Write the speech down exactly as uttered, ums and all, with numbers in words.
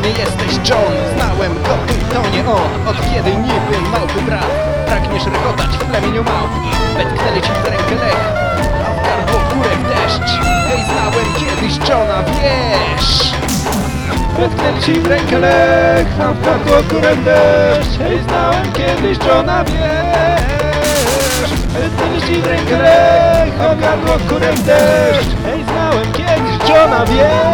nie jesteś John. Znałem go, ty to nie on. Od kiedy niby małpy brat. Pragniesz rechotać w plemieniu małp. Wetknęli ci w rękę lech, a w gardło kurek deszcz. Hej, znałem kiedyś Johna, wiesz. Wetknęli ci w rękę lech, a w gardło kurek deszcz. Hej, znałem kiedyś Johna, wiesz. Wetknęli ci w rękę lech, a w gardło kurek deszcz. Hej, znałem kiedyś Johna, wiesz.